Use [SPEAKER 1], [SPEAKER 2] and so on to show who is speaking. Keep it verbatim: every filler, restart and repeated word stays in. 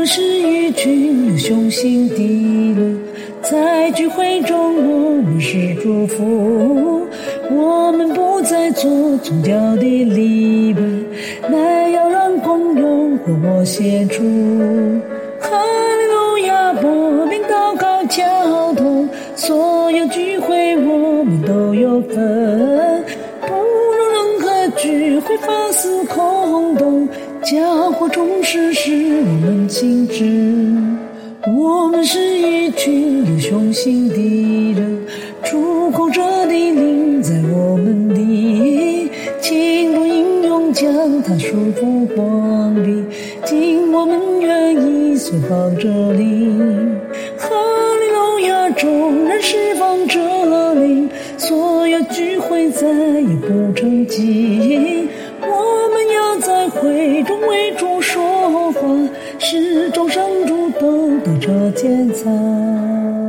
[SPEAKER 1] 们是一群有雄心的人，在聚会中我们是祝福。我们不再做宗教的礼拜，乃要让共融和我协助。哈利路亚，播名祷告交通，所有聚会我们都有份，不容任何聚会发似空洞，教会重视是我们心志。我们是一群有雄心的人，出口者的灵在我们的心中应用，将它束缚光明，今我们愿意随放这灵。哈利路亚，众人释放这灵，所有聚会再也不成寂。我们要在会中为主说话，使众上主都得着建造。